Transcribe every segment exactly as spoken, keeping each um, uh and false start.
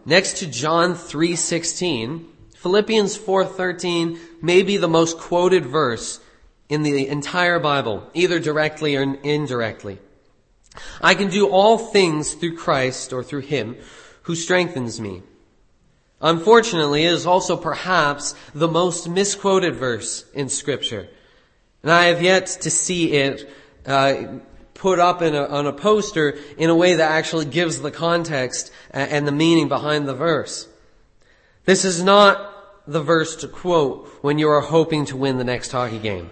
Next to John three sixteen, Philippians four thirteen may be the most quoted verse in the entire Bible, either directly or indirectly. I can do all things through Christ, or through Him who strengthens me. Unfortunately, it is also perhaps the most misquoted verse in Scripture. And I have yet to see it uh, put up in a, on a poster in a way that actually gives the context and the meaning behind the verse. This is not the verse to quote when you are hoping to win the next hockey game.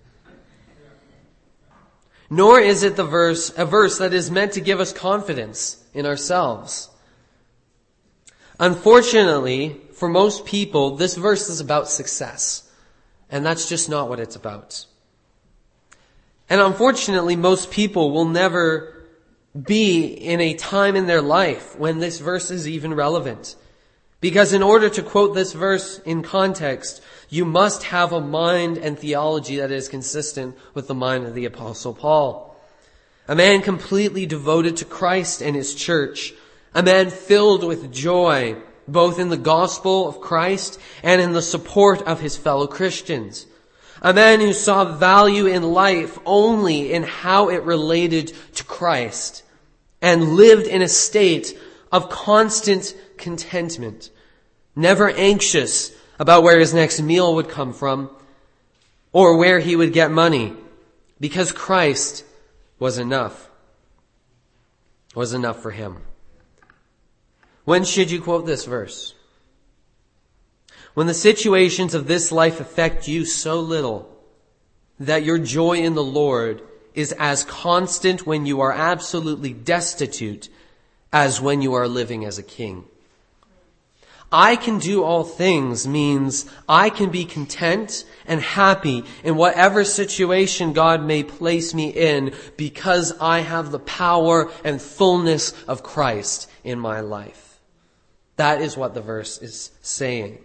Nor is it the verse, a verse that is meant to give us confidence in ourselves. Unfortunately, for most people, this verse is about success. And that's just not what it's about. And unfortunately, most people will never be in a time in their life when this verse is even relevant. Because in order to quote this verse in context, you must have a mind and theology that is consistent with the mind of the Apostle Paul. A man completely devoted to Christ and His church. A man filled with joy, both in the gospel of Christ and in the support of his fellow Christians. A man who saw value in life only in how it related to Christ and lived in a state of constant contentment, never anxious about where his next meal would come from or where he would get money, because Christ was enough, was enough for him. When should you quote this verse? When the situations of this life affect you so little that your joy in the Lord is as constant when you are absolutely destitute as when you are living as a king. I can do all things means I can be content and happy in whatever situation God may place me in because I have the power and fullness of Christ in my life. That is what the verse is saying.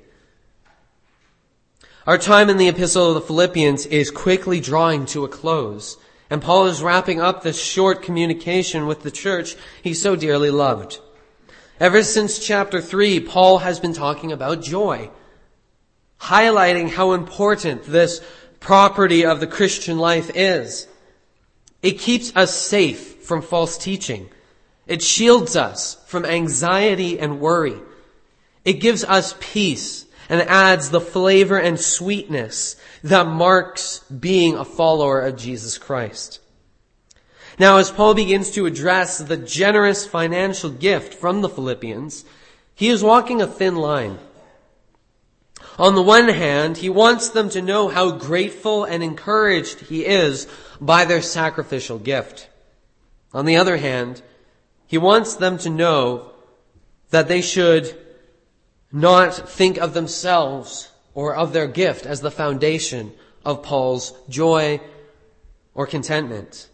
Our time in the Epistle of the Philippians is quickly drawing to a close, and Paul is wrapping up this short communication with the church he so dearly loved. Ever since chapter three, Paul has been talking about joy, highlighting how important this property of the Christian life is. It keeps us safe from false teaching. It shields us from anxiety and worry. It gives us peace and adds the flavor and sweetness that marks being a follower of Jesus Christ. Now, as Paul begins to address the generous financial gift from the Philippians, he is walking a thin line. On the one hand, he wants them to know how grateful and encouraged he is by their sacrificial gift. On the other hand, he wants them to know that they should not think of themselves or of their gift as the foundation of Paul's joy or contentment.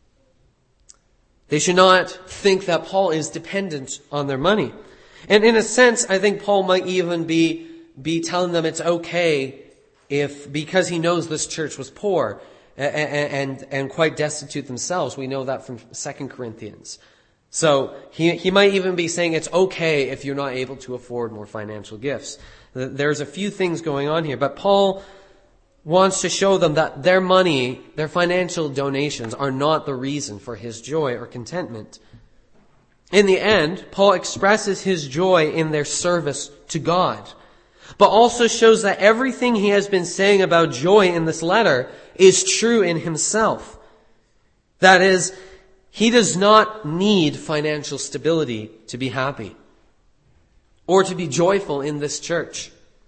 They should not think that Paul is dependent on their money. And in a sense, I think Paul might even be, be telling them it's okay if, because he knows this church was poor and, and, and quite destitute themselves. We know that from Second Corinthians. So he, he might even be saying it's okay if you're not able to afford more financial gifts. There's a few things going on here, but Paul wants to show them that their money, their financial donations are not the reason for his joy or contentment. In the end, Paul expresses his joy in their service to God, but also shows that everything he has been saying about joy in this letter is true in himself. That is, he does not need financial stability to be happy or to be joyful in this church.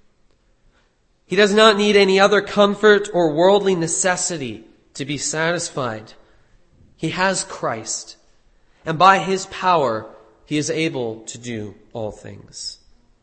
He does not need any other comfort or worldly necessity to be satisfied. He has Christ, and by His power, He is able to do all things.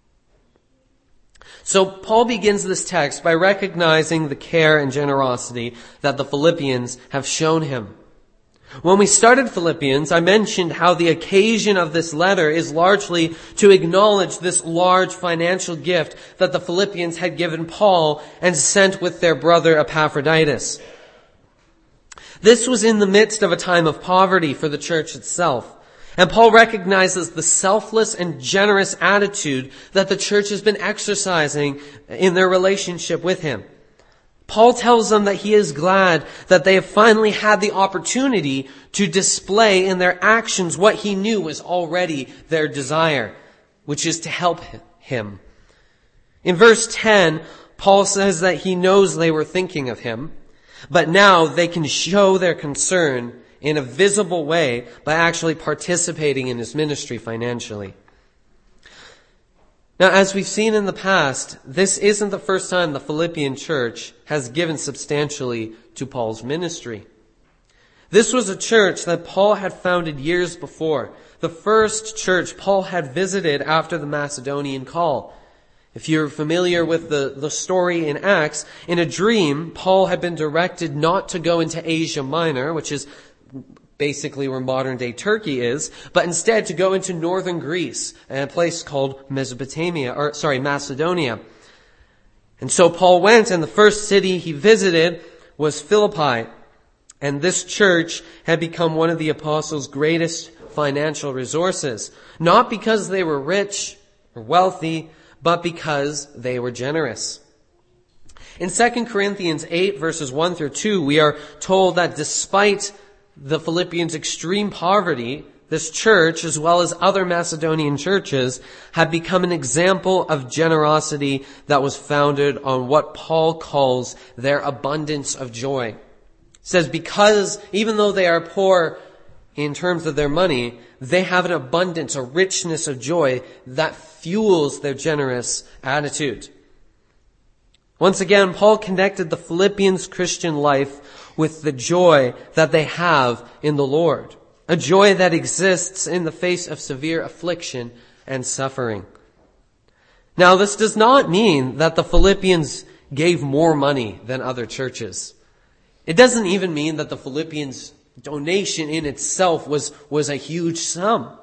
So Paul begins this text by recognizing the care and generosity that the Philippians have shown him. When we started Philippians, I mentioned how the occasion of this letter is largely to acknowledge this large financial gift that the Philippians had given Paul and sent with their brother Epaphroditus. This was in the midst of a time of poverty for the church itself, And Paul recognizes the selfless and generous attitude that the church has been exercising in their relationship with him. Paul tells them that he is glad that they have finally had the opportunity to display in their actions what he knew was already their desire, which is to help him. In verse ten, Paul says that he knows they were thinking of him, but now they can show their concern in a visible way by actually participating in his ministry financially. Now, as we've seen in the past, this isn't the first time the Philippian church has given substantially to Paul's ministry. This was a church that Paul had founded years before, the first church Paul had visited after the Macedonian call. If you're familiar with the, the story in Acts, in a dream, Paul had been directed not to go into Asia Minor, which is basically where modern-day Turkey is, but instead to go into northern Greece, a place called Mesopotamia, or sorry, Macedonia. And so Paul went, and the first city he visited was Philippi. And this church had become one of the apostles' greatest financial resources, not because they were rich or wealthy, but because they were generous. In Second Corinthians eight, verses one through two, we are told that despite the Philippians' extreme poverty, this church, as well as other Macedonian churches, had become an example of generosity that was founded on what Paul calls their abundance of joy. It says, because even though they are poor in terms of their money, they have an abundance, a richness of joy that fuels their generous attitude. Once again, Paul connected the Philippians' Christian life with the joy that they have in the Lord. A joy that exists in the face of severe affliction and suffering. Now, this does not mean that the Philippians gave more money than other churches. It doesn't even mean that the Philippians' donation in itself was, was a huge sum.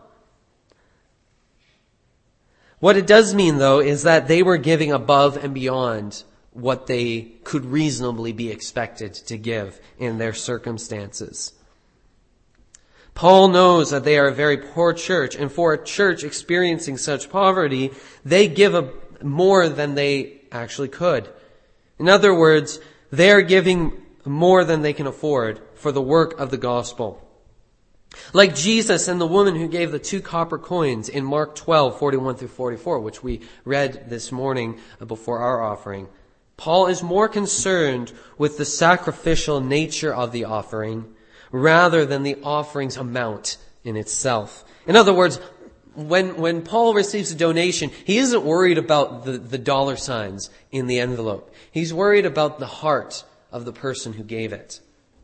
What it does mean, though, is that they were giving above and beyond what they could reasonably be expected to give in their circumstances. Paul knows that they are a very poor church, and for a church experiencing such poverty, they give a, more than they actually could. In other words, they are giving more than they can afford for the work of the gospel. Like Jesus and the woman who gave the two copper coins in Mark twelve, forty-one through forty-four, which we read this morning before our offering. Paul is more concerned with the sacrificial nature of the offering rather than the offering's amount in itself. In other words, when, when Paul receives a donation, he isn't worried about the, the dollar signs in the envelope. He's worried about the heart of the person who gave it.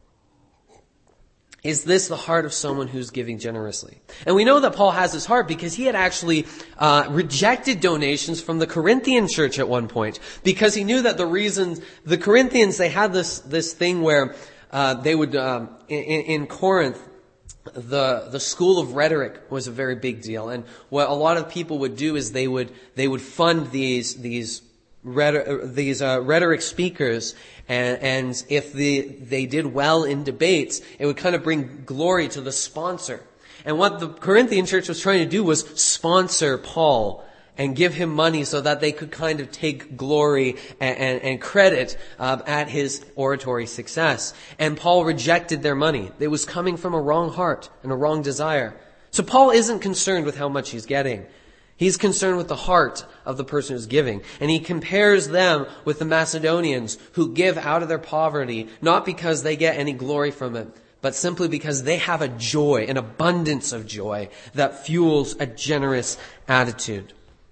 Is this the heart of someone who's giving generously? And we know that Paul has this heart because he had actually uh, rejected donations from the Corinthian church at one point, because he knew that the reasons the Corinthians, they had this this thing where uh, they would um, in, in Corinth, the the school of rhetoric was a very big deal, and what a lot of people would do is they would they would fund these these rhetoric, these uh, rhetoric speakers. And, and if the, they did well in debates, it would kind of bring glory to the sponsor. And what the Corinthian church was trying to do was sponsor Paul and give him money so that they could kind of take glory and, and, and credit uh, at his oratory success. And Paul rejected their money. It was coming from a wrong heart and a wrong desire. So Paul isn't concerned with how much he's getting. He's concerned with the heart of the person who's giving. And he compares them with the Macedonians who give out of their poverty, not because they get any glory from it, but simply because they have a joy, an abundance of joy that fuels a generous attitude.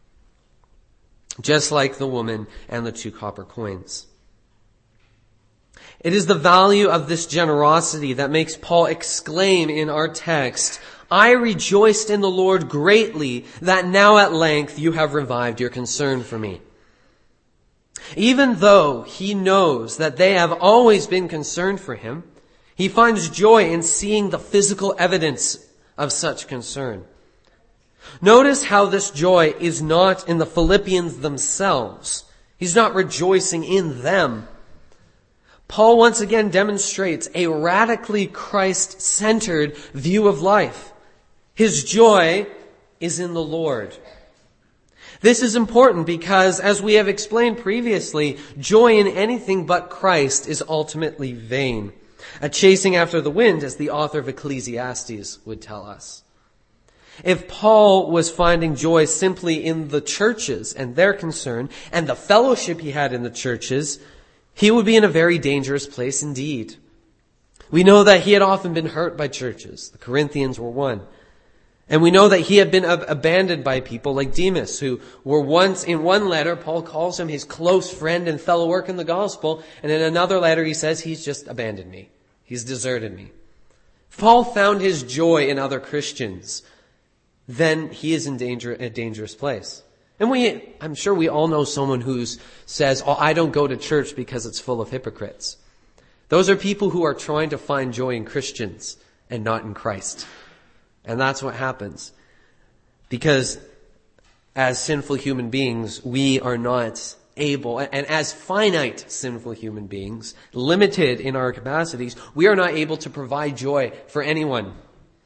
Just like the woman and the two copper coins. It is the value of this generosity that makes Paul exclaim in our text, I rejoiced in the Lord greatly that now at length you have revived your concern for me. Even though he knows that they have always been concerned for him, he finds joy in seeing the physical evidence of such concern. Notice how this joy is not in the Philippians themselves. He's not rejoicing in them. Paul once again demonstrates a radically Christ-centered view of life. His joy is in the Lord. This is important because, as we have explained previously, joy in anything but Christ is ultimately vain. A chasing after the wind, as the author of Ecclesiastes would tell us. If Paul was finding joy simply in the churches and their concern and the fellowship he had in the churches, he would be in a very dangerous place indeed. We know that he had often been hurt by churches. The Corinthians were one. And we know that he had been ab- abandoned by people like Demas, who were once, in one letter, Paul calls him his close friend and fellow work in the gospel. And in another letter, he says, he's just abandoned me. He's deserted me. If Paul found his joy in other Christians, then he is in danger, a dangerous place. And we, I'm sure we all know someone who says, oh, I don't go to church because it's full of hypocrites. Those are people who are trying to find joy in Christians and not in Christ. And that's what happens. Because as sinful human beings, we are not able, and as finite sinful human beings, limited in our capacities, we are not able to provide joy for anyone.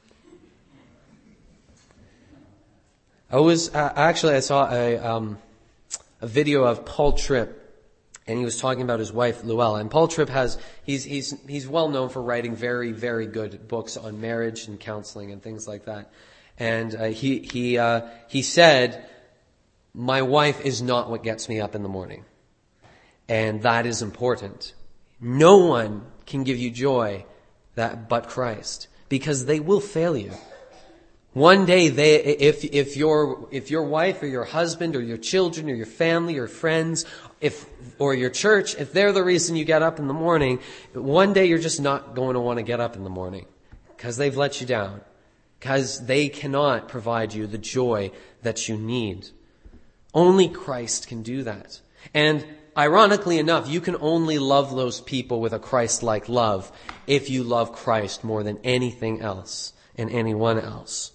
I was, uh, actually I saw a, um, a video of Paul Tripp, and he was talking about his wife, Luella. And Paul Tripp has, he's, he's, he's well known for writing very, very good books on marriage and counseling and things like that. And, uh, he, he, uh, he said, my wife is not what gets me up in the morning. And that is important. No one can give you joy that, but Christ, because they will fail you. One day, they, if, if your, if your wife or your husband or your children or your family or friends, if, or your church, if they're the reason you get up in the morning, one day you're just not going to want to get up in the morning because they've let you down, because they cannot provide you the joy that you need. Only Christ can do that. And ironically enough, you can only love those people with a Christ-like love if you love Christ more than anything else and anyone else.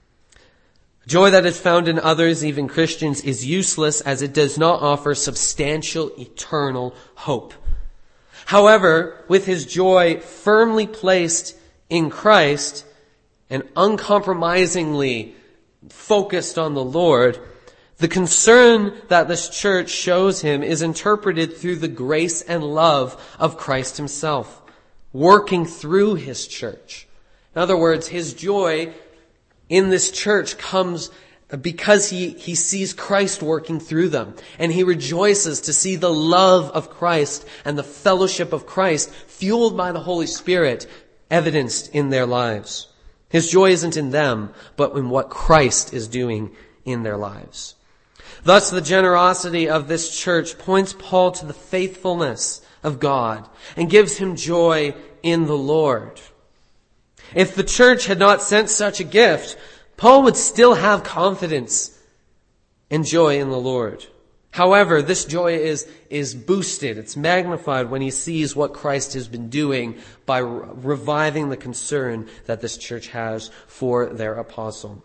Joy that is found in others, even Christians, is useless as it does not offer substantial eternal hope. However, with his joy firmly placed in Christ and uncompromisingly focused on the Lord, the concern that this church shows him is interpreted through the grace and love of Christ himself, working through his church. In other words, his joy in this church comes because he, he sees Christ working through them. And he rejoices to see the love of Christ and the fellowship of Christ fueled by the Holy Spirit evidenced in their lives. His joy isn't in them, but in what Christ is doing in their lives. Thus, the generosity of this church points Paul to the faithfulness of God and gives him joy in the Lord. If the church had not sent such a gift, Paul would still have confidence and joy in the Lord. However, this joy is, is boosted, it's magnified when he sees what Christ has been doing by re- reviving the concern that this church has for their apostle.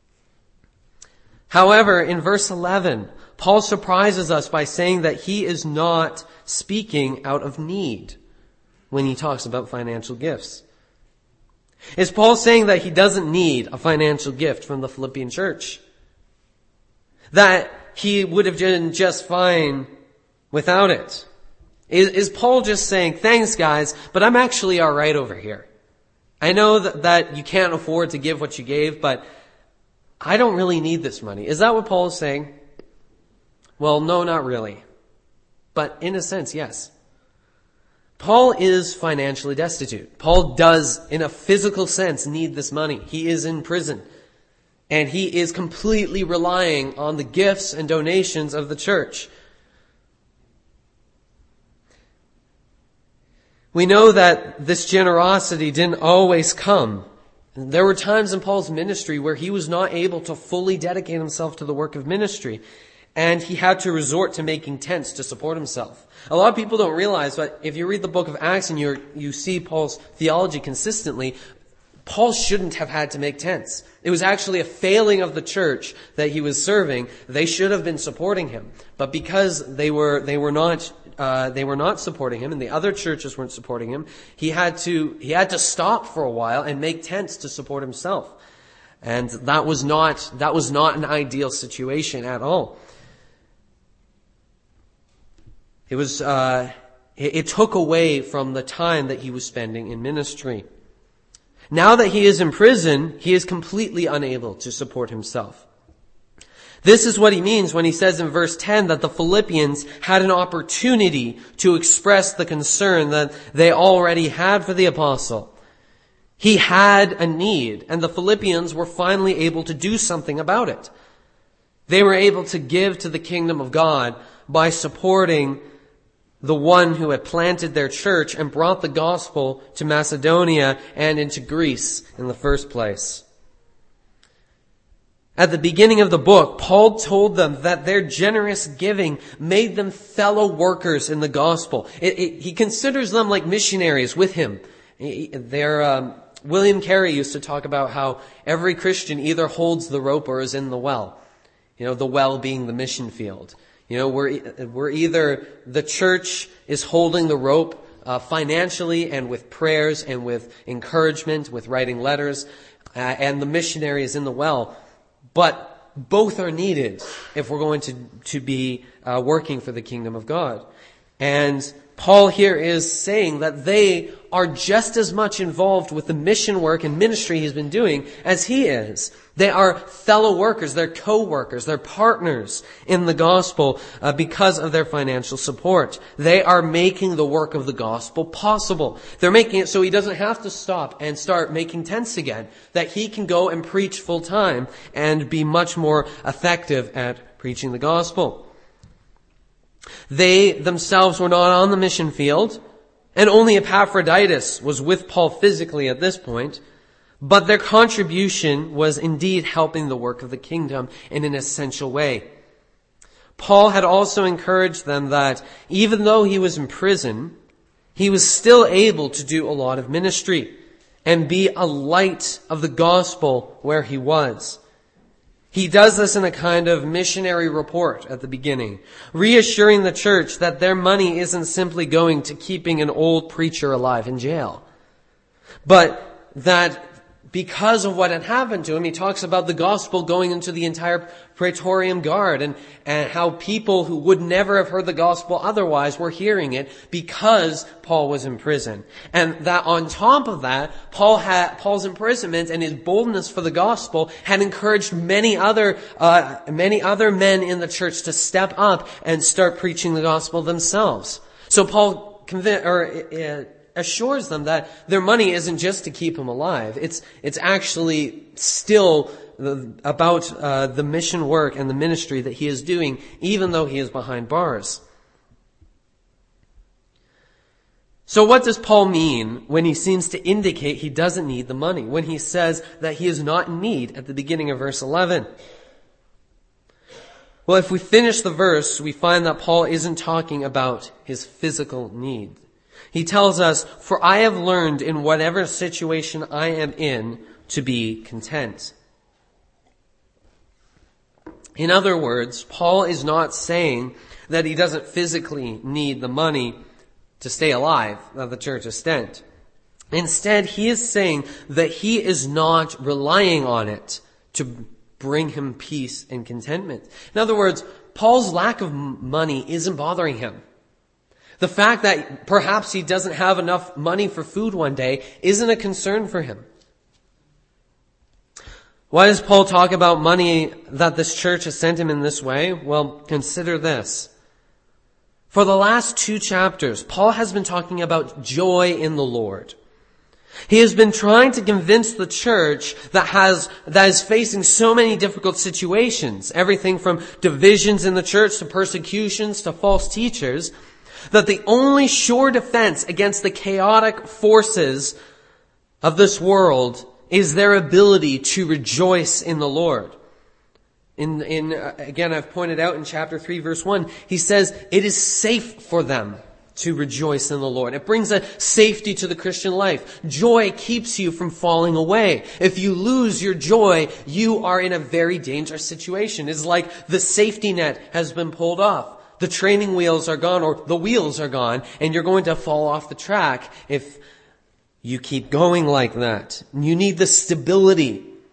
However, in verse eleven, Paul surprises us by saying that he is not speaking out of need when he talks about financial gifts. Is Paul saying that he doesn't need a financial gift from the Philippian church? That he would have done just fine without it? Is, is Paul just saying, thanks guys, but I'm actually alright over here. I know that, that you can't afford to give what you gave, but I don't really need this money. Is that what Paul is saying? Well, no, not really. But in a sense, yes. Paul is financially destitute. Paul does, in a physical sense, need this money. He is in prison. And he is completely relying on the gifts and donations of the church. We know that this generosity didn't always come. There were times in Paul's ministry where he was not able to fully dedicate himself to the work of ministry. And he had to resort to making tents to support himself. A lot of people don't realize, but if you read the book of Acts and you you see Paul's theology consistently, Paul shouldn't have had to make tents. It was actually a failing of the church that he was serving. They should have been supporting him, but because they were they were not uh, they were not supporting him, and the other churches weren't supporting him, he had to he had to stop for a while and make tents to support himself. And that was not, that was not an ideal situation at all. It was, uh, it, it took away from the time that he was spending in ministry. Now that he is in prison, he is completely unable to support himself. This is what he means when he says in verse ten that the Philippians had an opportunity to express the concern that they already had for the apostle. He had a need, and the Philippians were finally able to do something about it. They were able to give to the kingdom of God by supporting the one who had planted their church and brought the gospel to Macedonia and into Greece in the first place. At the beginning of the book, Paul told them that their generous giving made them fellow workers in the gospel. It, it, he considers them like missionaries with him. They're, um, William Carey used to talk about how every Christian either holds the rope or is in the well. You know, the well being the mission field. You know, we're, we're either the church is holding the rope uh, financially and with prayers and with encouragement, with writing letters, uh, and the missionary is in the well. But both are needed if we're going to, to be uh, working for the kingdom of God. And Paul here is saying that they are just as much involved with the mission work and ministry he's been doing as he is. They are fellow workers, they're co-workers, they're partners in the gospel uh, because of their financial support. They are making the work of the gospel possible. They're making it so he doesn't have to stop and start making tents again, that he can go and preach full time and be much more effective at preaching the gospel. They themselves were not on the mission field, and only Epaphroditus was with Paul physically at this point, but their contribution was indeed helping the work of the kingdom in an essential way. Paul had also encouraged them that even though he was in prison, he was still able to do a lot of ministry and be a light of the gospel where he was. He does this in a kind of missionary report at the beginning, reassuring the church that their money isn't simply going to keeping an old preacher alive in jail, but that because of what had happened to him, he talks about the gospel going into the entire Praetorian Guard and, and how people who would never have heard the gospel otherwise were hearing it because Paul was in prison. And that on top of that, Paul had, Paul's imprisonment and his boldness for the gospel had encouraged many other, uh, many other men in the church to step up and start preaching the gospel themselves. So Paul convinced, or, uh, assures them that their money isn't just to keep him alive. It's, it's actually still the, about uh, the mission work and the ministry that he is doing, even though he is behind bars. So what does Paul mean when he seems to indicate he doesn't need the money, when he says that he is not in need at the beginning of verse eleven? Well, if we finish the verse, we find that Paul isn't talking about his physical need. He tells us, "For I have learned in whatever situation I am in to be content." In other words, Paul is not saying that he doesn't physically need the money to stay alive, that the church is stent. Instead, he is saying that he is not relying on it to bring him peace and contentment. In other words, Paul's lack of money isn't bothering him. The fact that perhaps he doesn't have enough money for food one day isn't a concern for him. Why does Paul talk about money that this church has sent him in this way? Well, consider this. For the last two chapters, Paul has been talking about joy in the Lord. He has been trying to convince the church that has, that is facing so many difficult situations, everything from divisions in the church to persecutions to false teachers, that the only sure defense against the chaotic forces of this world is their ability to rejoice in the Lord. In, in, uh, again, I've pointed out in chapter three, verse one, he says it is safe for them to rejoice in the Lord. It brings a safety to the Christian life. Joy keeps you from falling away. If you lose your joy, you are in a very dangerous situation. It's like the safety net has been pulled off. The training wheels are gone, or the wheels are gone, and you're going to fall off the track if you keep going like that. You need the stability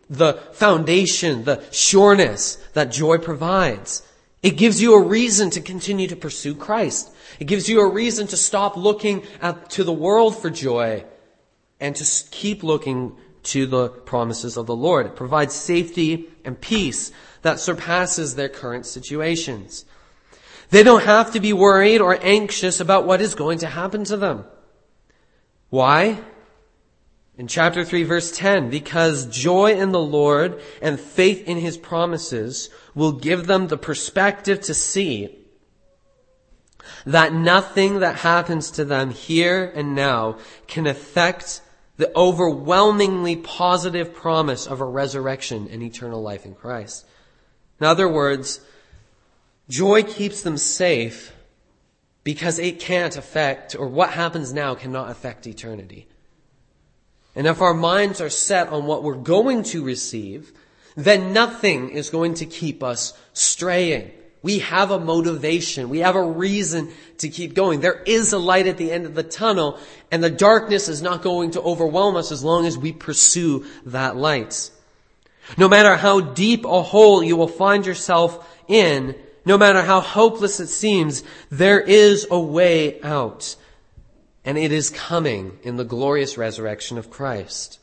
the foundation, the sureness that joy provides. It gives you a reason to continue to pursue Christ. It gives you a reason to stop looking at, to the world for joy and to keep looking to the promises of the Lord. It provides safety and peace that surpasses their current situations. They don't have to be worried or anxious about what is going to happen to them. Why? In chapter three, verse ten, because joy in the Lord and faith in His promises will give them the perspective to see that nothing that happens to them here and now can affect the overwhelmingly positive promise of a resurrection and eternal life in Christ. In other words, joy keeps them safe because it can't affect, or what happens now cannot affect eternity. And if our minds are set on what we're going to receive, then nothing is going to keep us straying. We have a motivation. We have a reason to keep going. There is a light at the end of the tunnel, and the darkness is not going to overwhelm us as long as we pursue that light. No matter how deep a hole you will find yourself in, no matter how hopeless it seems, there is a way out. And it is coming in the glorious resurrection of Christ.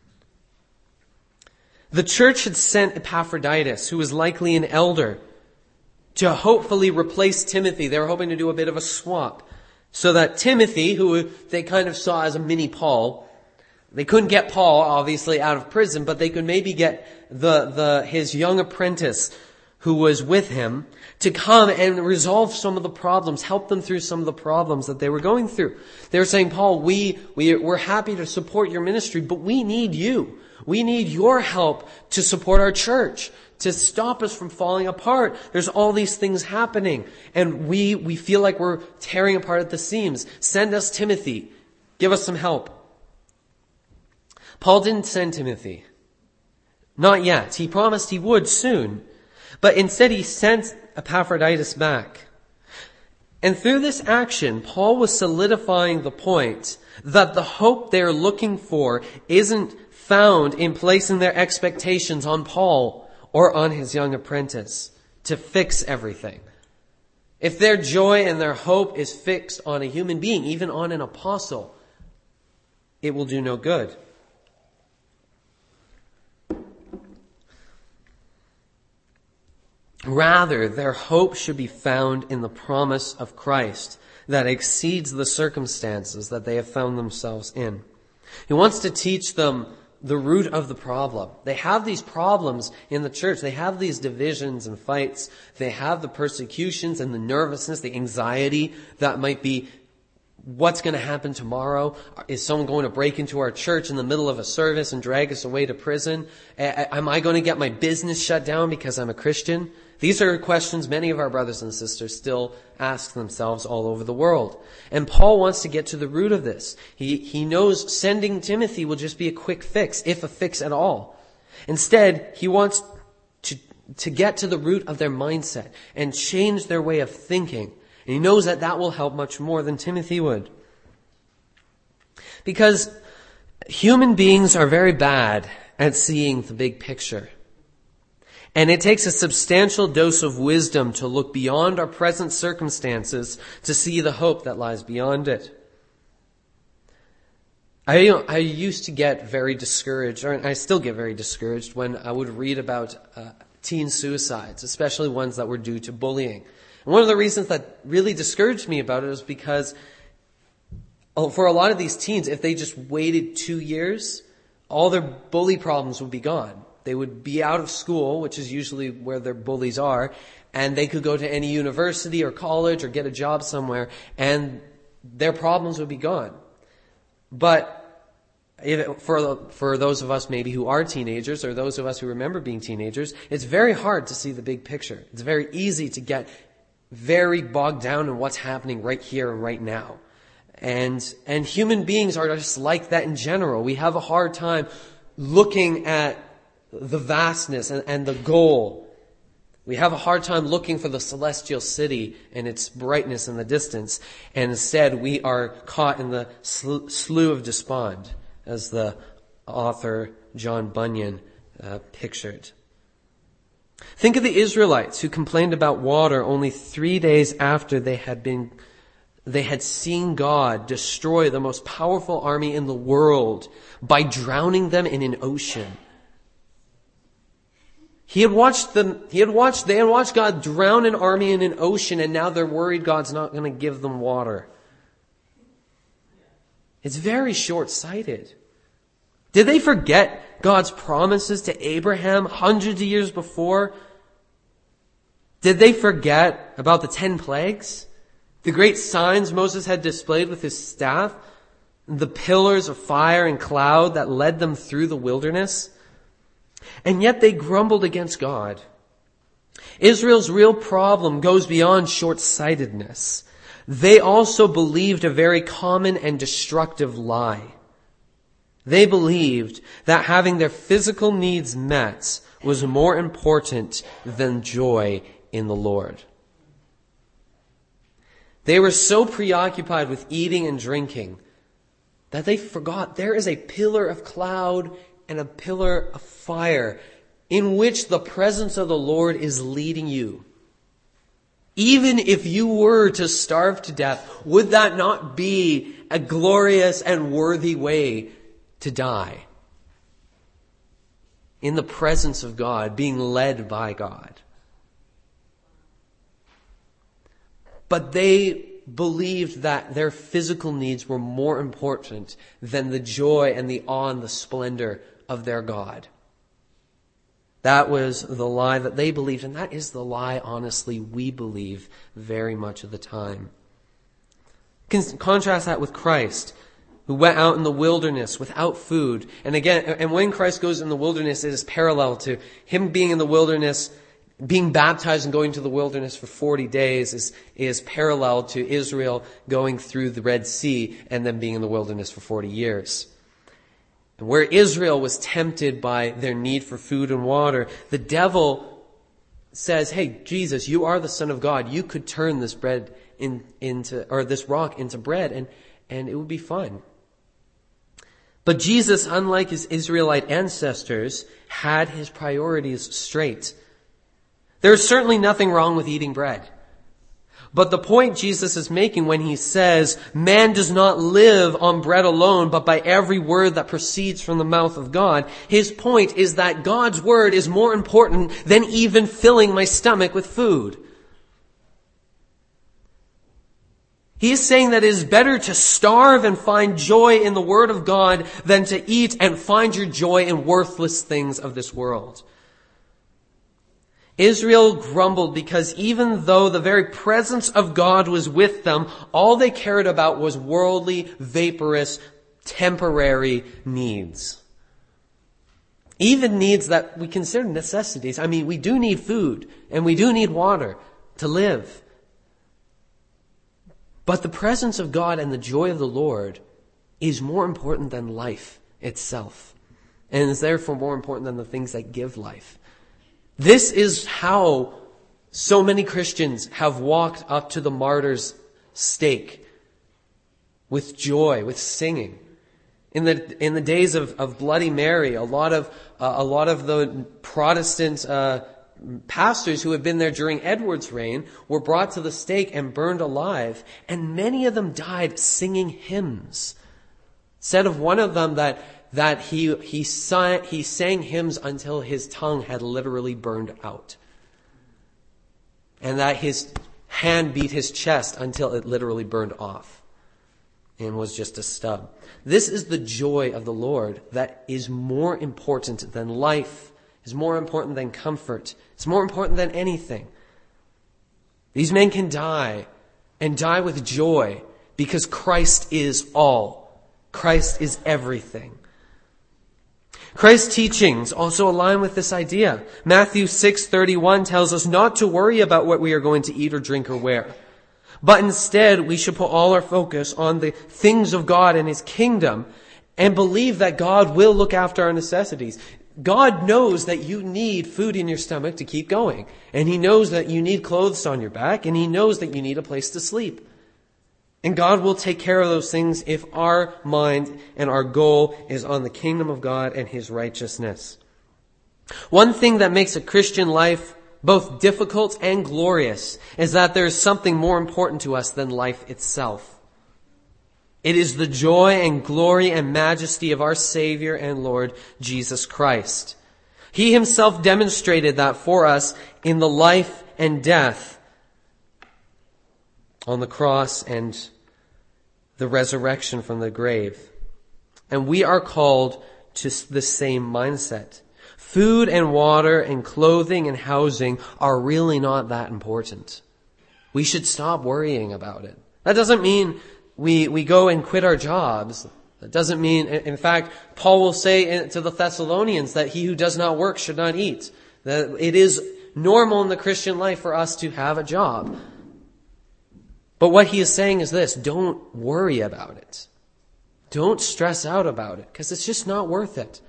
The church had sent Epaphroditus, who was likely an elder, to hopefully replace Timothy. They were hoping to do a bit of a swap, so that Timothy, who they kind of saw as a mini Paul, they couldn't get Paul, obviously, out of prison, but they could maybe get the, the, his young apprentice who was with him to come and resolve some of the problems, help them through some of the problems that they were going through. They were saying, Paul, we, we, we're happy to support your ministry, but we need you. We need your help to support our church, to stop us from falling apart. There's all these things happening, and we, we feel like we're tearing apart at the seams. Send us Timothy. Give us some help. Paul didn't send Timothy. Not yet. He promised he would soon. But instead he sent Epaphroditus back. And through this action, Paul was solidifying the point that the hope they're looking for isn't found in placing their expectations on Paul or on his young apprentice to fix everything. If their joy and their hope is fixed on a human being, even on an apostle, it will do no good. Rather, their hope should be found in the promise of Christ that exceeds the circumstances that they have found themselves in. He wants to teach them the root of the problem. They have these problems in the church. They have these divisions and fights. They have the persecutions and the nervousness, the anxiety that might be, what's going to happen tomorrow? Is someone going to break into our church in the middle of a service and drag us away to prison? Am I going to get my business shut down because I'm a Christian? These are questions many of our brothers and sisters still ask themselves all over the world. And Paul wants to get to the root of this. He, he knows sending Timothy will just be a quick fix, if a fix at all. Instead, he wants to, to get to the root of their mindset and change their way of thinking. And he knows that that will help much more than Timothy would. Because human beings are very bad at seeing the big picture. And it takes a substantial dose of wisdom to look beyond our present circumstances to see the hope that lies beyond it. I, you know, I used to get very discouraged, or I still get very discouraged when I would read about uh, teen suicides, especially ones that were due to bullying. And one of the reasons that really discouraged me about it was because for a lot of these teens, if they just waited two years, all their bully problems would be gone. They would be out of school, which is usually where their bullies are, and they could go to any university or college or get a job somewhere, and their problems would be gone. But if, for for those of us maybe who are teenagers, or those of us who remember being teenagers, it's very hard to see the big picture. It's very easy to get very bogged down in what's happening right here and right now. And and human beings are just like that in general. We have a hard time looking at the vastness and, and the goal. We have a hard time looking for the celestial city and its brightness in the distance. And instead, we are caught in the sl- slough of despond, as the author John Bunyan uh, pictured. Think of the Israelites who complained about water only three days after they had been, they had seen God destroy the most powerful army in the world by drowning them in an ocean. He had watched them, he had watched, they had watched God drown an army in an ocean, and now they're worried God's not going to give them water. It's very short-sighted. Did they forget God's promises to Abraham hundreds of years before? Did they forget about the ten plagues? The great signs Moses had displayed with his staff? The pillars of fire and cloud that led them through the wilderness? And yet they grumbled against God. Israel's real problem goes beyond short-sightedness. They also believed a very common and destructive lie. They believed that having their physical needs met was more important than joy in the Lord. They were so preoccupied with eating and drinking that they forgot there is a pillar of cloud and a pillar of fire in which the presence of the Lord is leading you. Even if you were to starve to death, would that not be a glorious and worthy way to die? In the presence of God, being led by God. But they believed that their physical needs were more important than the joy and the awe and the splendor of their God. That was the lie that they believed, and that is the lie, honestly, we believe very much of the time. Contrast that with Christ, who went out in the wilderness without food. And again, and when Christ goes in the wilderness, it is parallel to him being in the wilderness. Being baptized and going to the wilderness for forty days is, is parallel to Israel going through the Red Sea and then being in the wilderness for forty years. And where Israel was tempted by their need for food and water, the devil says, hey, Jesus, you are the Son of God. You could turn this bread in, into, or this rock into bread, and, and it would be fine. But Jesus, unlike his Israelite ancestors, had his priorities straight. There is certainly nothing wrong with eating bread. But the point Jesus is making when he says, man does not live on bread alone, but by every word that proceeds from the mouth of God, his point is that God's word is more important than even filling my stomach with food. He is saying that it is better to starve and find joy in the word of God than to eat and find your joy in worthless things of this world. Israel grumbled because even though the very presence of God was with them, all they cared about was worldly, vaporous, temporary needs. Even needs that we consider necessities. I mean, we do need food and we do need water to live. But the presence of God and the joy of the Lord is more important than life itself, and is therefore more important than the things that give life. This is how so many Christians have walked up to the martyr's stake with joy, with singing. In the in the days of, of Bloody Mary, a lot of uh, a lot of the Protestant uh, pastors who had been there during Edward's reign were brought to the stake and burned alive, and many of them died singing hymns. Said of one of them that. that he he sang, he sang hymns until his tongue had literally burned out. And that his hand beat his chest until it literally burned off and was just a stub. This is the joy of the Lord that is more important than life, is more important than comfort. It's more important than anything. These men can die and die with joy because Christ is all. Christ is everything. Christ's teachings also align with this idea. Matthew six thirty-one tells us not to worry about what we are going to eat or drink or wear. But instead, we should put all our focus on the things of God and His kingdom and believe that God will look after our necessities. God knows that you need food in your stomach to keep going. And He knows that you need clothes on your back. And He knows that you need a place to sleep. And God will take care of those things if our mind and our goal is on the kingdom of God and His righteousness. One thing that makes a Christian life both difficult and glorious is that there is something more important to us than life itself. It is the joy and glory and majesty of our Savior and Lord Jesus Christ. He himself demonstrated that for us in the life and death on the cross and the resurrection from the grave. And we are called to the same mindset. Food and water and clothing and housing are really not that important. We should stop worrying about it. That doesn't mean we, we go and quit our jobs. That doesn't mean, in fact, Paul will say to the Thessalonians that he who does not work should not eat. That it is normal in the Christian life for us to have a job. But what he is saying is this: don't worry about it. Don't stress out about it, because it's just not worth it.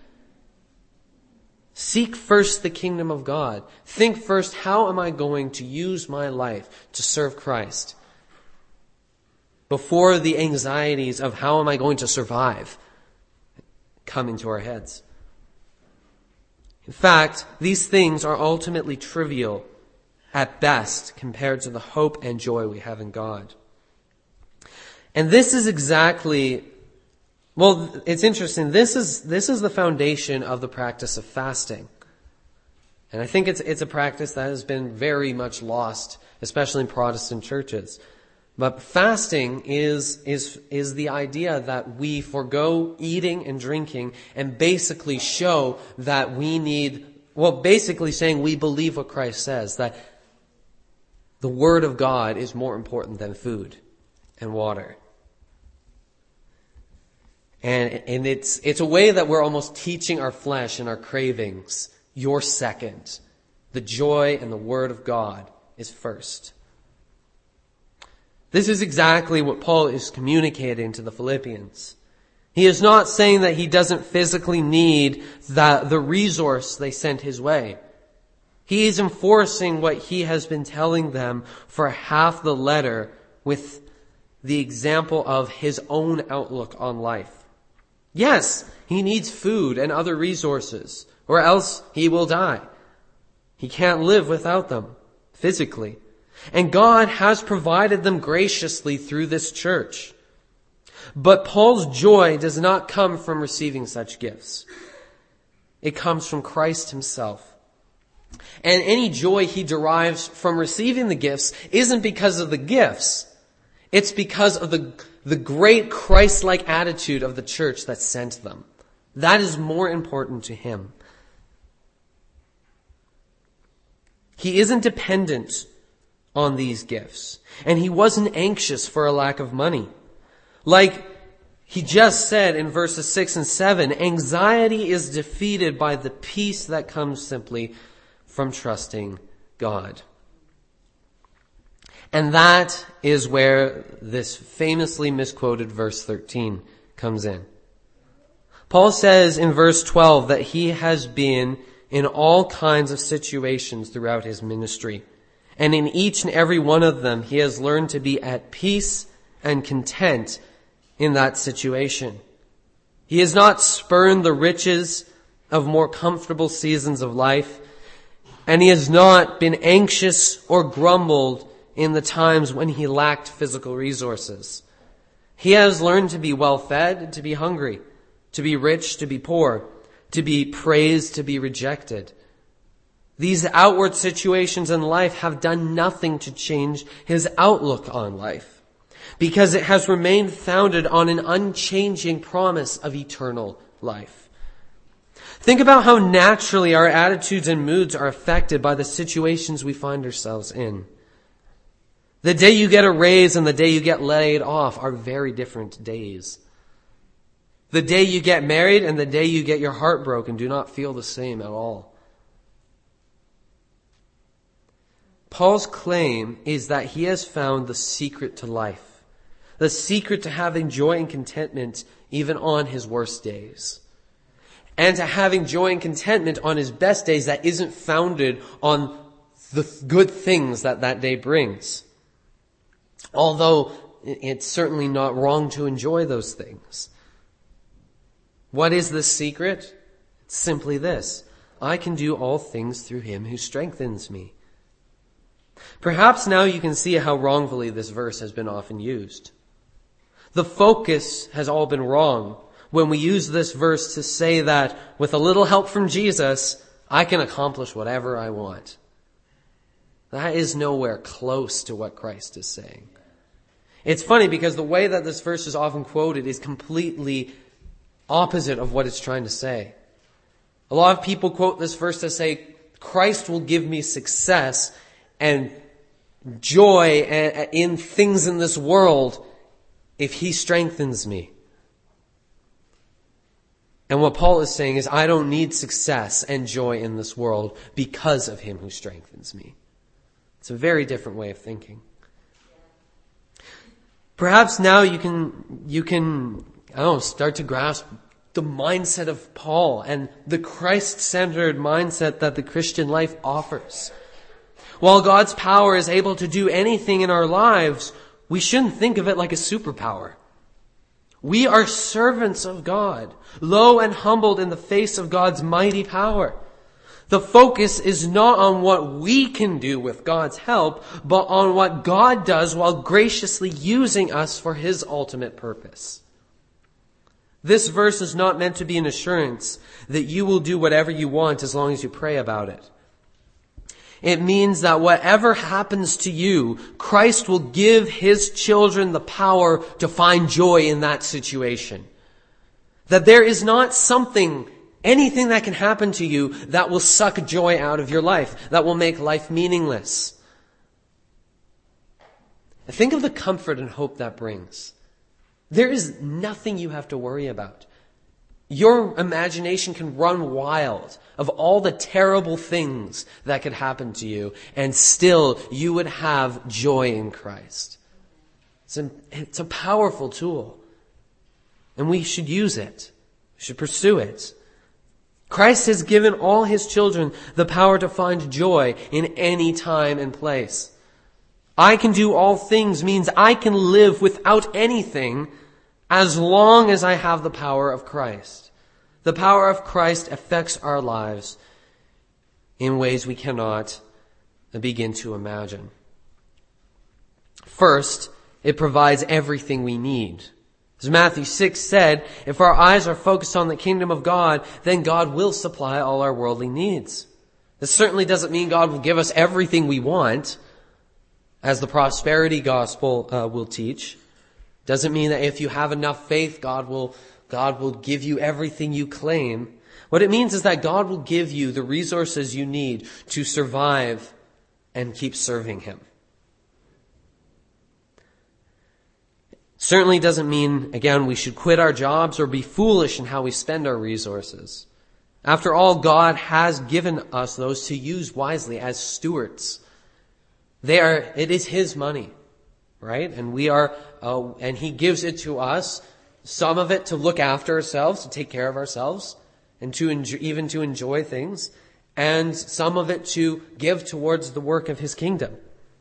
Seek first the kingdom of God. Think first, how am I going to use my life to serve Christ? Before the anxieties of how am I going to survive come into our heads. In fact, these things are ultimately trivial at best compared to the hope and joy we have in God. And this is exactly, well, it's interesting. This is, this is the foundation of the practice of fasting. And I think it's, it's a practice that has been very much lost, especially in Protestant churches. But fasting is, is, is the idea that we forego eating and drinking and basically show that we need, well, basically saying we believe what Christ says, that the Word of God is more important than food and water. And, and it's, it's a way that we're almost teaching our flesh and our cravings, you're second. The joy and the Word of God is first. This is exactly what Paul is communicating to the Philippians. He is not saying that he doesn't physically need the, the resource they sent his way. He is enforcing what he has been telling them for half the letter with the example of his own outlook on life. Yes, he needs food and other resources, or else he will die. He can't live without them physically. And God has provided them graciously through this church. But Paul's joy does not come from receiving such gifts. It comes from Christ himself. And any joy he derives from receiving the gifts isn't because of the gifts. It's because of the, the great Christ-like attitude of the church that sent them. That is more important to him. He isn't dependent on these gifts. And he wasn't anxious for a lack of money. Like he just said in verses six and seven, anxiety is defeated by the peace that comes simply from trusting God. And that is where this famously misquoted verse thirteen comes in. Paul says in verse twelve that he has been in all kinds of situations throughout his ministry. And in each and every one of them, he has learned to be at peace and content in that situation. He has not spurned the riches of more comfortable seasons of life, and he has not been anxious or grumbled in the times when he lacked physical resources. He has learned to be well fed, to be hungry, to be rich, to be poor, to be praised, to be rejected. These outward situations in life have done nothing to change his outlook on life, because it has remained founded on an unchanging promise of eternal life. Think about how naturally our attitudes and moods are affected by the situations we find ourselves in. The day you get a raise and the day you get laid off are very different days. The day you get married and the day you get your heart broken do not feel the same at all. Paul's claim is that he has found the secret to life, the secret to having joy and contentment even on his worst days, and to having joy and contentment on his best days that isn't founded on the good things that that day brings. Although it's certainly not wrong to enjoy those things. What is the secret? It's simply this: I can do all things through him who strengthens me. Perhaps now you can see how wrongfully this verse has been often used. The focus has all been wrong when we use this verse to say that with a little help from Jesus, I can accomplish whatever I want. That is nowhere close to what Christ is saying. It's funny because the way that this verse is often quoted is completely opposite of what it's trying to say. A lot of people quote this verse to say, Christ will give me success and joy in things in this world if he strengthens me. And what Paul is saying is, I don't need success and joy in this world because of him who strengthens me. It's a very different way of thinking. Perhaps now you can, you can, I don't know, start to grasp the mindset of Paul and the Christ-centered mindset that the Christian life offers. While God's power is able to do anything in our lives, we shouldn't think of it like a superpower. We are servants of God, low and humbled in the face of God's mighty power. The focus is not on what we can do with God's help, but on what God does while graciously using us for his ultimate purpose. This verse is not meant to be an assurance that you will do whatever you want as long as you pray about it. It means that whatever happens to you, Christ will give his children the power to find joy in that situation. That there is not something, anything that can happen to you that will suck joy out of your life, that will make life meaningless. Think of the comfort and hope that brings. There is nothing you have to worry about. Your imagination can run wild of all the terrible things that could happen to you, and still you would have joy in Christ. It's a, it's a powerful tool, and we should use it. We should pursue it. Christ has given all his children the power to find joy in any time and place. I can do all things means I can live without anything as long as I have the power of Christ. The power of Christ affects our lives in ways we cannot begin to imagine. First, it provides everything we need. As Matthew six said, if our eyes are focused on the kingdom of God, then God will supply all our worldly needs. This certainly doesn't mean God will give us everything we want, as the prosperity gospel uh, will teach. Doesn't mean that if you have enough faith, God will, God will give you everything you claim. What it means is that God will give you the resources you need to survive and keep serving him. Certainly doesn't mean, again, we should quit our jobs or be foolish in how we spend our resources. After all, God has given us those to use wisely as stewards. They are, it is his money, right? And we are, uh, and he gives it to us, some of it to look after ourselves, to take care of ourselves, and to enjoy, even to enjoy things, and some of it to give towards the work of his kingdom.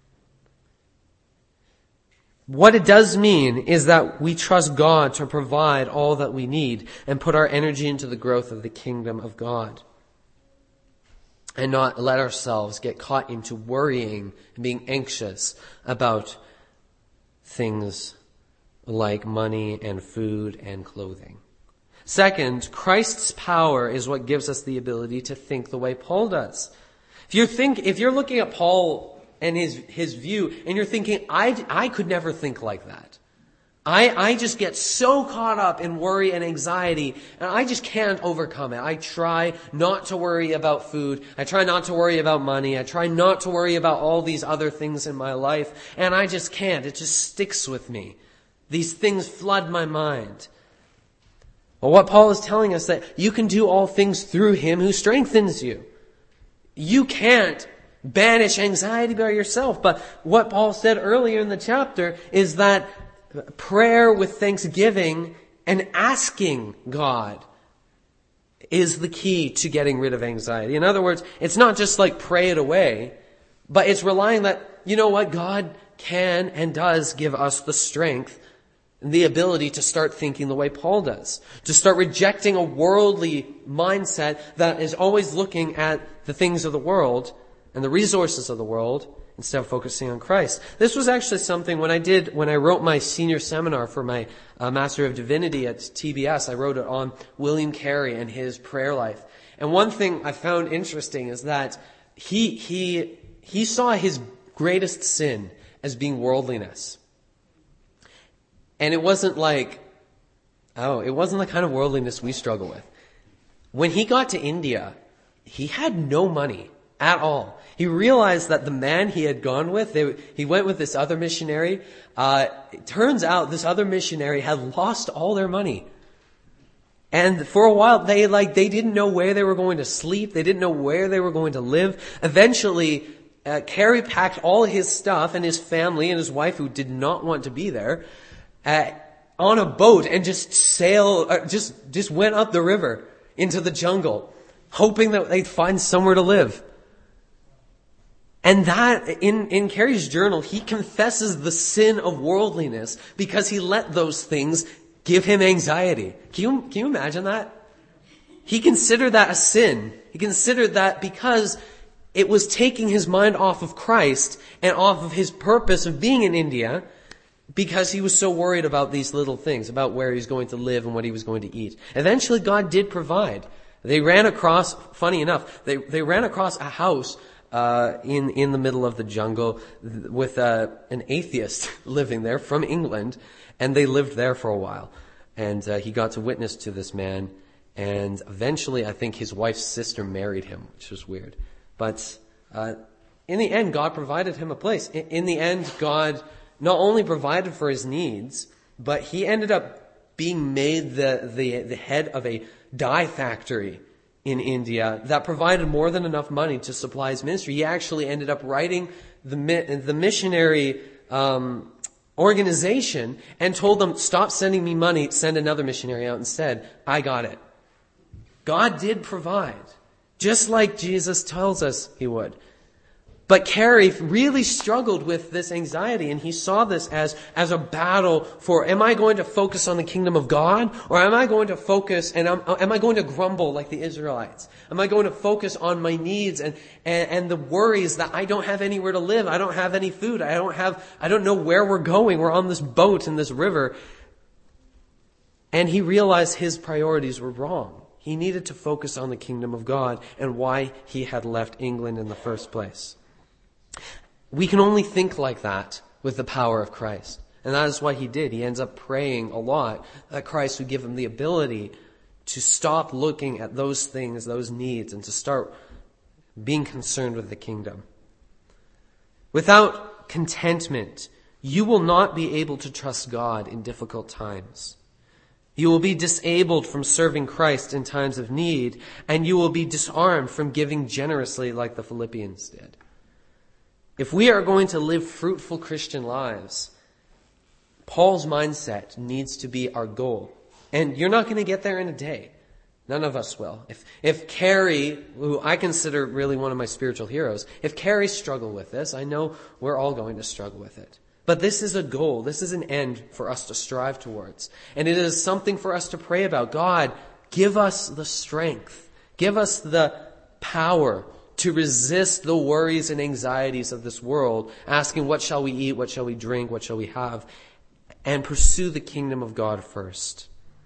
What it does mean is that we trust God to provide all that we need and put our energy into the growth of the kingdom of God. And not let ourselves get caught into worrying and being anxious about things like money and food and clothing. Second, Christ's power is what gives us the ability to think the way Paul does. If you think, if you're looking at Paul and his, his view, and you're thinking, I, I could never think like that. I, I just get so caught up in worry and anxiety, and I just can't overcome it. I try not to worry about food. I try not to worry about money. I try not to worry about all these other things in my life, and I just can't. It just sticks with me. These things flood my mind. Well, what Paul is telling us that you can do all things through him who strengthens you. You can't banish anxiety by yourself. But what Paul said earlier in the chapter is that prayer with thanksgiving and asking God is the key to getting rid of anxiety. In other words, it's not just like pray it away, but it's relying that, you know what, God can and does give us the strength the ability to start thinking the way Paul does, to start rejecting a worldly mindset that is always looking at the things of the world and the resources of the world instead of focusing on Christ. This was actually something when I did, when I wrote my senior seminar for my uh, Master of Divinity at T B S, I wrote it on William Carey and his prayer life. And one thing I found interesting is that he, he, he saw his greatest sin as being worldliness. And it wasn't like, oh, it wasn't the kind of worldliness we struggle with. When he got to India, he had no money at all. He realized that the man he had gone with, they, he went with this other missionary. Uh, it turns out this other missionary had lost all their money. And for a while, they like, they didn't know where they were going to sleep. They didn't know where they were going to live. Eventually, uh, Carey packed all his stuff and his family and his wife, who did not want to be there, Uh, on a boat and just sail, uh, just, just went up the river into the jungle, hoping that they'd find somewhere to live. And that, in, in Carey's journal, he confesses the sin of worldliness because he let those things give him anxiety. Can you, can you imagine that? He considered that a sin. He considered that because it was taking his mind off of Christ and off of his purpose of being in India, because he was so worried about these little things, about where he was going to live and what he was going to eat. Eventually, God did provide. They ran across, funny enough, they, they ran across a house uh, in, in the middle of the jungle with uh, an atheist living there from England, and they lived there for a while. And uh, he got to witness to this man, and eventually I think his wife's sister married him, which was weird. But uh, in the end, God provided him a place. In, in the end, God not only provided for his needs, but he ended up being made the, the, the head of a dye factory in India that provided more than enough money to supply his ministry. He actually ended up writing the, the missionary, um, organization and told them, stop sending me money, send another missionary out instead. I got it. God did provide, just like Jesus tells us he would. But Carey really struggled with this anxiety, and he saw this as, as a battle for, am I going to focus on the kingdom of God, or am I going to focus, and am, am I going to grumble like the Israelites? Am I going to focus on my needs and, and, and the worries that I don't have anywhere to live, I don't have any food, I don't have, I don't know where we're going, we're on this boat in this river. And he realized his priorities were wrong. He needed to focus on the kingdom of God and why he had left England in the first place. We can only think like that with the power of Christ. And that is what he did. He ends up praying a lot that Christ would give him the ability to stop looking at those things, those needs, and to start being concerned with the kingdom. Without contentment, you will not be able to trust God in difficult times. You will be disabled from serving Christ in times of need, and you will be disarmed from giving generously like the Philippians did. If we are going to live fruitful Christian lives, Paul's mindset needs to be our goal. And you're not going to get there in a day. None of us will. If, if Carey, who I consider really one of my spiritual heroes, if Carey struggled with this, I know we're all going to struggle with it. But this is a goal. This is an end for us to strive towards. And it is something for us to pray about. God, give us the strength. Give us the power to resist the worries and anxieties of this world, asking what shall we eat, what shall we drink, what shall we have, and pursue the kingdom of God first.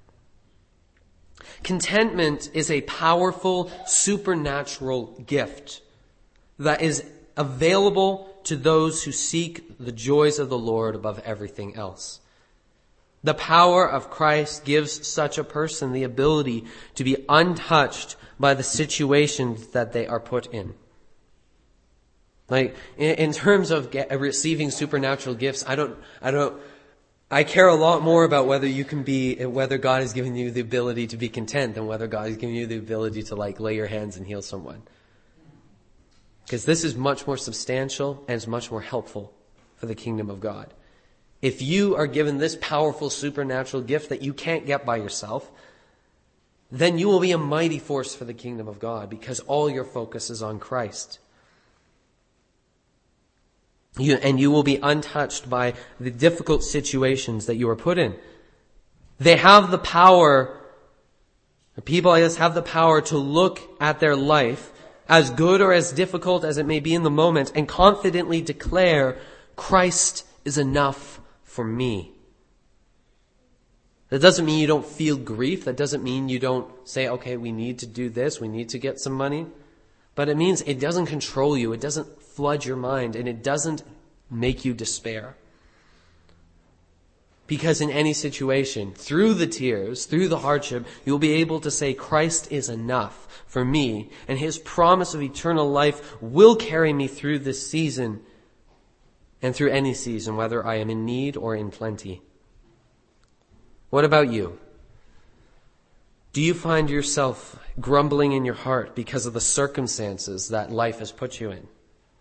Contentment is a powerful supernatural gift that is available to those who seek the joys of the Lord above everything else. The power of Christ gives such a person the ability to be untouched by the situations that they are put in. Like, in, in terms of get, receiving supernatural gifts, I don't, I don't, I care a lot more about whether you can be, whether God is giving you the ability to be content than whether God is giving you the ability to like lay your hands and heal someone. Because this is much more substantial and is much more helpful for the kingdom of God. If you are given this powerful supernatural gift that you can't get by yourself, then you will be a mighty force for the kingdom of God because all your focus is on Christ. You, and you will be untouched by the difficult situations that you are put in. They have the power, people like this have the power to look at their life, as good or as difficult as it may be in the moment, and confidently declare, Christ is enough for me. That doesn't mean you don't feel grief. That doesn't mean you don't say, okay, we need to do this, we need to get some money. But it means it doesn't control you, it doesn't flood your mind, and it doesn't make you despair. Because in any situation, through the tears, through the hardship, you'll be able to say, Christ is enough for me, and His promise of eternal life will carry me through this season and through any season, whether I am in need or in plenty. What about you? Do you find yourself grumbling in your heart because of the circumstances that life has put you in?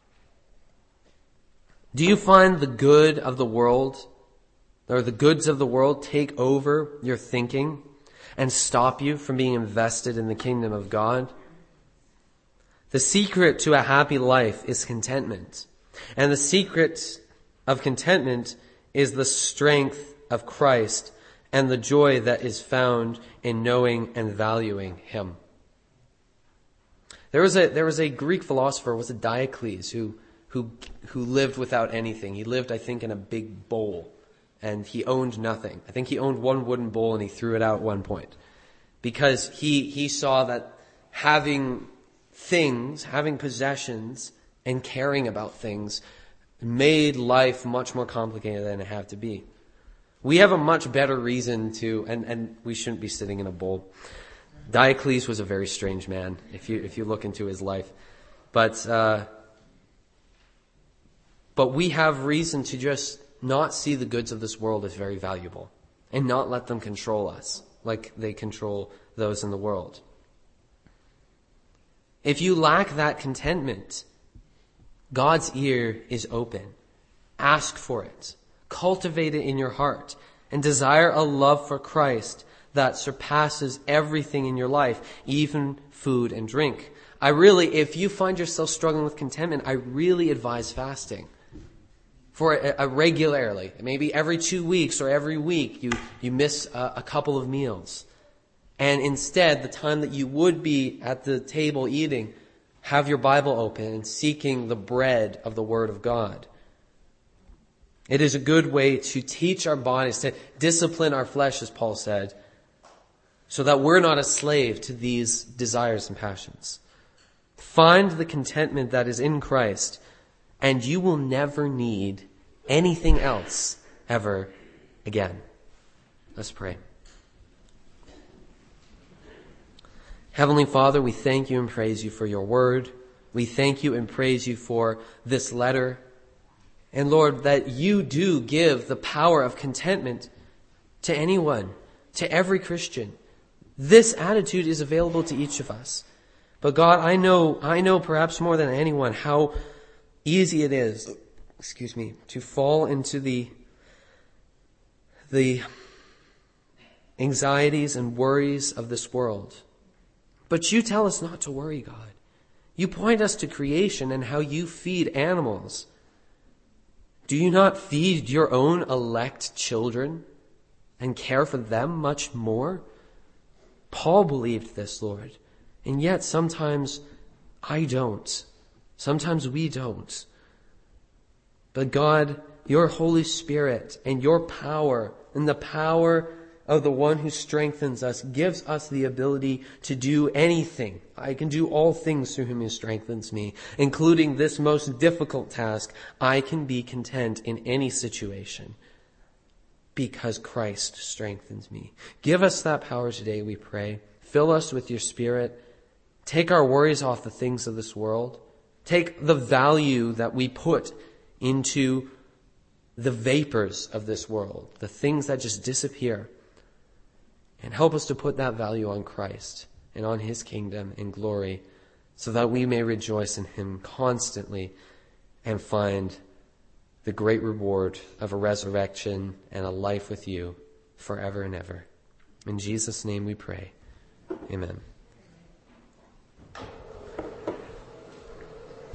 Do you find the good of the world, or the goods of the world, take over your thinking and stop you from being invested in the kingdom of God? The secret to a happy life is contentment. And the secret of contentment is the strength of Christ and the joy that is found in knowing and valuing Him. There was a, there was a Greek philosopher, was it Diocles, who, who, who lived without anything. He lived, I think, in a big bowl, and he owned nothing. I think he owned one wooden bowl and he threw it out at one point. Because he, he saw that having things, having possessions, and caring about things made life much more complicated than it had to be. We have a much better reason to, and, and we shouldn't be sitting in a bowl. Diocles was a very strange man, if you if you look into his life. But uh, but we have reason to just not see the goods of this world as very valuable, and not let them control us like they control those in the world. If you lack that contentment, God's ear is open. Ask for it. Cultivate it in your heart and desire a love for Christ that surpasses everything in your life, even food and drink. I really, if you find yourself struggling with contentment, I really advise fasting. For a, a regularly, maybe every two weeks or every week, you, you miss a, a couple of meals. And instead, the time that you would be at the table eating, have your Bible open and seeking the bread of the Word of God. It is a good way to teach our bodies, to discipline our flesh, as Paul said, so that we're not a slave to these desires and passions. Find the contentment that is in Christ, and you will never need anything else ever again. Let's pray. Heavenly Father, we thank you and praise you for your word. We thank you and praise you for this letter. And Lord, that you do give the power of contentment to anyone, to every Christian. This attitude is available to each of us. But God, I know, I know perhaps more than anyone how easy it is, excuse me, to fall into the, the anxieties and worries of this world. But you tell us not to worry, God. You point us to creation and how you feed animals. Do you not feed your own elect children and care for them much more? Paul believed this, Lord, and yet sometimes I don't. Sometimes we don't. But God, your Holy Spirit and your power and the power of the one who strengthens us gives us the ability to do anything. I can do all things through whom He strengthens me, including this most difficult task. I can be content in any situation because Christ strengthens me. Give us that power today, we pray. Fill us with your Spirit. Take our worries off the things of this world. Take the value that we put into the vapors of this world, the things that just disappear. And help us to put that value on Christ and on His kingdom and glory so that we may rejoice in Him constantly and find the great reward of a resurrection and a life with you forever and ever. In Jesus' name we pray. Amen.